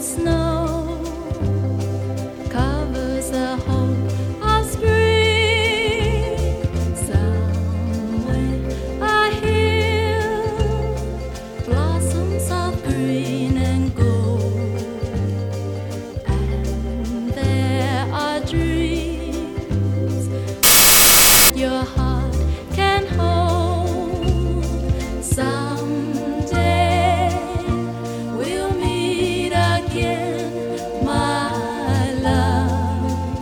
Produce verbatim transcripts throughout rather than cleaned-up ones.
snow covers the hope of spring. Somewhere I hear blossoms of green and gold, and there are dreams your heart can hold. Someday we'll meet again, my love.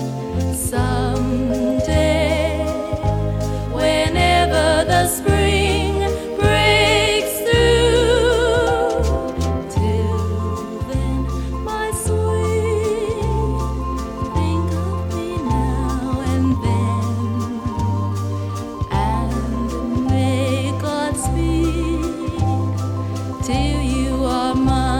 Someday, whenever the spring breaks through. Till then, my sweet, think of me now and then, and may God speak till you are mine.